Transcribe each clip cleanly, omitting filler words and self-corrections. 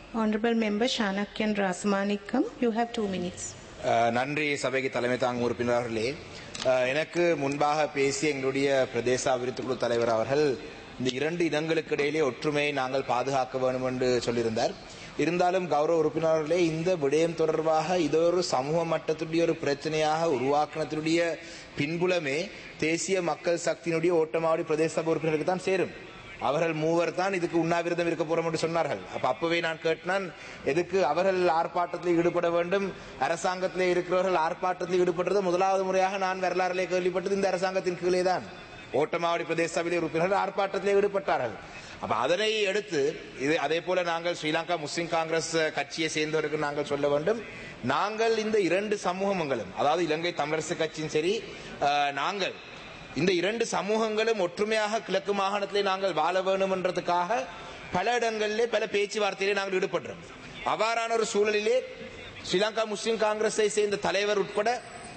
Honorable Member Shanakyan Rasamanikam, you have 2 minutes. நன்றி சபைக்கு தலைமை தாங்கும் உறுப்பினர்களே. எனக்கு முன்பாக பேசிய எங்களுடைய பிரதேச அபிவிருத்தி குழு தலைவர் அவர்கள் இந்த 2 இனங்களுக்கு இடையிலே ஒற்றுமையை நாங்கள் பாதுகாக்க வேண்டும் என்று சொல்லியிருந்தார். இருந்தாலும் கௌரவ உறுப்பினர்களே, இந்த விடயம் தொடர்பாக இது ஒரு சமூக மட்டத்துடைய ஒரு பிரச்சனையாக உருவாக்கினத்துடைய பின்புலமே தேசிய மக்கள் சக்தியினுடைய ஓட்டமாவடி பிரதேச சபை உறுப்பினருக்கு தான் சேரும். அவர்கள் 3 தான் இதுக்கு உண்ணாவிரதம் இருக்க போறோம் என்று சொன்னார்கள். அப்பவே நான் கேட்டான், எதுக்கு அவர்கள் ஆர்ப்பாட்டத்தில் ஈடுபட வேண்டும்? அரசாங்கத்திலே இருக்கிறவர்கள் ஆர்ப்பாட்டத்தில் ஈடுபட்டது முதலாவது முறையாக நான் வரலாறுலே கேள்விப்பட்டது இந்த அரசாங்கத்தின் கீழே தான். ஓட்டமாவடி பிரதேச சபை உறுப்பினர்கள் ஆர்ப்பாட்டத்தில் ஈடுபட்டார்கள். அப்ப அதனை எடுத்து இது அதே போல நாங்கள் ஸ்ரீலங்கா முஸ்லிம் காங்கிரஸ் கட்சியை சேர்ந்தவருக்கு நாங்கள் சொல்ல வேண்டும், நாங்கள் இந்த 2 சமூகங்களும், அதாவது இலங்கை தமிழரசு கட்சியும் சரி, நாங்கள் இந்த 2 சமூகங்களும் ஒற்றுமையாக கிழக்கு மாகாணத்திலே நாங்கள் வாழ வேண்டும் என்றதுக்காக பல இடங்களிலே பல பேச்சுவார்த்தையிலே நாங்கள் ஈடுபடுறோம். அவ்வாறான ஒரு சூழலிலே ஸ்ரீலங்கா முஸ்லிம் காங்கிரஸை சேர்ந்த தலைவர் உட்பட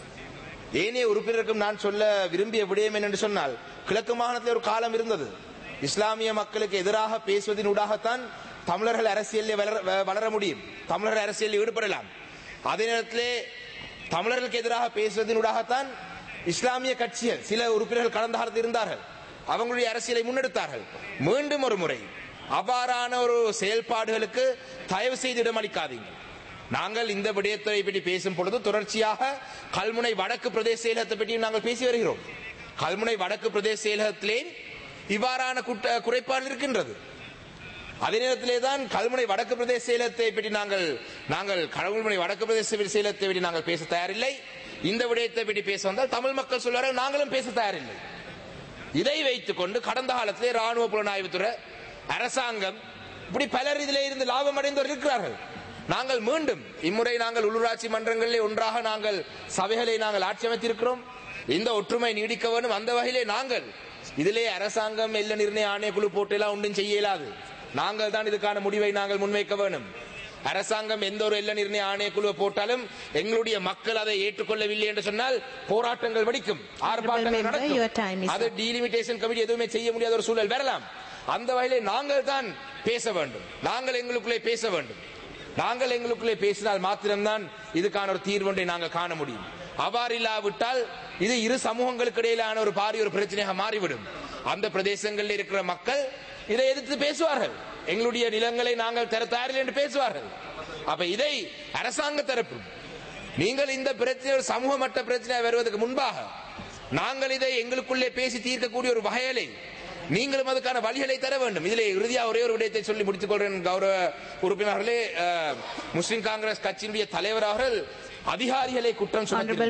ஏனைய உறுப்பினருக்கும் நான் சொல்ல விரும்பிய விடயம் என்று சொன்னால், கிழக்கு மாகாணத்தில் ஒரு காலம் இருந்தது, இஸ்லாமிய மக்களுக்கு எதிராக பேசுவதன் ஊடாகத்தான் தமிழர்கள் அரசியலில் வளர முடியும், தமிழர்கள் அரசியலில் ஈடுபடலாம். அதே நேரத்திலே தமிழர்களுக்கு எதிராக பேசுவதன் ஊடாகத்தான் இஸ்லாமிய கட்சிகள் சில உறுப்பினர்கள் கடந்த காலத்தில் இருந்தார்கள், அவங்களுடைய அரசியலை முன்னெடுத்தார்கள். மீண்டும் ஒரு முறை அவ்வாறான ஒரு செயல்பாடுகளுக்கு தயவு செய்து இடமளிக்காதீங்க. நாங்கள் இந்த விடயத்தை பற்றி பேசும் பொழுது தொடர்ச்சியாக கல்முனை வடக்கு பிரதேச செயலகத்தை பற்றியும் நாங்கள் பேசி வருகிறோம். கல்முனை வடக்கு பிரதேச செயலகத்திலே இவ்வாறான குறைபாடு இருக்கின்றது. அதே நேரத்திலே தான் கல்முனை வடக்கு பிரதேச செயலகத்தை பற்றி நாங்கள் கல்முனை வடக்கு பிரதேச செயலகத்தை பற்றி நாங்கள் பேச தயாரில்லை. இந்த விடயத்தை பற்றி பேச வந்தால் தமிழ் மக்கள் சொல்வார்கள் நாங்களும் பேச தயாரில்லை. இதை வைத்துக் கொண்டு கடந்த காலத்திலே ராணுவ புலனாய்வுத்துறை, அரசாங்கம், இப்படி பலர் இதிலே இருந்து லாபம் அடைந்தவர் இருக்கிறார்கள். நாங்கள் மீண்டும் இம்முறை நாங்கள் உள்ளூராட்சி மன்றங்களிலே ஒன்றாக நாங்கள் சபைகளை நாங்கள் ஆட்சி அமைத்திருக்கிறோம். இந்த ஒற்றுமை நீடிக்க வேண்டும். அந்த வகையிலே நாங்கள் இதிலே அரசாங்கம் எல்லை நிர்ணய ஆணையக்குழு போட்டு எல்லாம் ஒன்றும் செய்ய இயலாது. நாங்கள் தான் இதுக்கான முடிவை நாங்கள் முன்வைக்க வேண்டும். அரசாங்கம் எந்த ஒரு எல்லை நிர்ணய ஆணையக்குழுவை போட்டாலும் எங்களுடைய மக்கள் அதை ஏற்றுக்கொள்ளவில்லை என்று சொன்னால் போராட்டங்கள் வெடிக்கும், ஆர்ப்பாட்டங்கள் நடக்கும். அது டீலிமிட்டேஷன் கமிட்டி எதுவுமே செய்ய முடியாத ஒரு சூழல் வரலாம். அந்த வகையிலே நாங்கள் தான் பேச வேண்டும், நாங்கள் எங்களுக்குள்ளே பேச வேண்டும். நாங்கள் எங்களுக்குள்ளே பேசினால் மாத்திரம்தான் இதுக்கான ஒரு தீர்வொன்றை நாங்கள் காண முடியும். அவ்வாறு இல்லாவிட்டால் இது 2 சமூகங்களுக்கு இடையிலான ஒரு பாரிய ஒரு பிரச்சனையாக மாறிவிடும். அந்த பிரதேசங்களில் இருக்கிற மக்கள் இதை எதிர்த்து பேசுவார்கள், எங்களுடைய நிலங்களை நாங்கள் தர தயாரில்லை என்று பேசுவார்கள். அப்ப இதை அரசாங்க தரப்பு, நீங்கள் இந்த பிரச்சனை ஒரு சமூக மட்ட பிரச்சனை வருவதற்கு முன்பாக நாங்கள் இதை எங்களுக்குள்ளே பேசி தீர்க்கக்கூடிய ஒரு வகையிலே நீங்களும் அதுக்கான வழிகளை தர வேண்டும். இதிலே இறுதியாக ஒரே ஒரு விடயத்தை சொல்லி முடித்துக் கொள்கிறேன். கௌரவ உறுப்பினர்களே, முஸ்லிம் காங்கிரஸ் கட்சியினுடைய தலைவர் அவர்கள் அதிகாரிகளை குற்றம்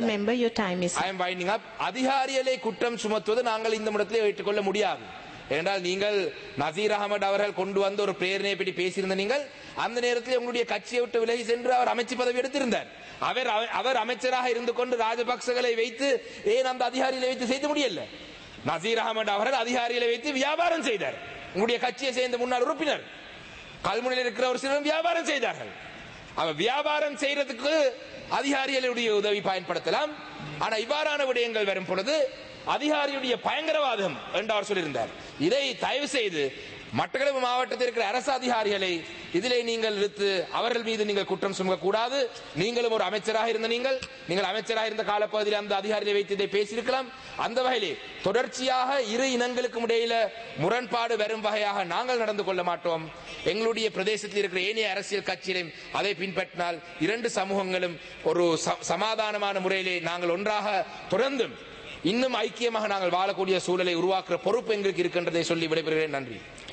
அதிகாரிகளை குற்றம் சுமத்துவது நாங்கள் இந்த இடத்திலே ஏற்றுக்கொள்ள முடியாது. ஏனென்றால் நீங்கள் நசீர் அகமது அவர்கள் கொண்டு வந்த ஒரு பிரேரணையை பற்றி பேசியிருந்த நீங்கள் அந்த நேரத்தில் உங்களுடைய கட்சியை விட்டு விலகி சென்று அவர் அமைச்சு பதவி எடுத்திருந்தார். அவர் அமைச்சராக இருந்து கொண்டு ராஜபக்சகளை வைத்து ஏன் அந்த அதிகாரிகளை வைத்து செய்ய முடியல? நசீர் அகமது அவர்கள் அதிகாரிகளை வைத்து வியாபாரம் செய்தார். உங்களுடைய கட்சியை சேர்ந்த முன்னாள் உறுப்பினர் கல்முனையில் இருக்கிற ஒரு சிலர் வியாபாரம் செய்தார்கள். அவர் வியாபாரம் செய்யறதுக்கு அதிகாரிகளுடைய உதவி பயன்படுத்தலாம். ஆனா இவ்வாறான விடயங்கள் வரும் பொழுது அதிகாரியுடைய பயங்கரவாதம் என்று அவர் சொல்லியிருந்தார். இதை தயவு செய்து மட்டக்களப்பு மாவட்டத்தில் இருக்கிற அரசு அதிகாரிகளை இதிலே நீங்கள் இழுத்து அவர்கள் மீது நீங்கள் குற்றம் சுமக்க கூடாது. நீங்களும் ஒரு அமைச்சராக இருந்த நீங்கள் அமைச்சராக இருந்த காலப்பகுதியில் அந்த அதிகாரிகளை வைத்து இதை பேசியிருக்கலாம். அந்த வகையிலே தொடர்ச்சியாக 2 இனங்களுக்கும் இடையில முரண்பாடு வரும் வகையாக நாங்கள் நடந்து கொள்ள மாட்டோம். எங்களுடைய பிரதேசத்தில் இருக்கிற ஏனைய அரசியல் கட்சிகளையும் அதை பின்பற்றினால் 2 சமூகங்களும் ஒரு சமாதானமான முறையிலே நாங்கள் ஒன்றாக தொடர்ந்தும் இன்னும் ஐக்கியமாக நாங்கள் வாழக்கூடிய சூழலை உருவாக்குற பொறுப்பு எங்களுக்கு இருக்கின்றதை சொல்லி விடைபெறுகிறேன். நன்றி.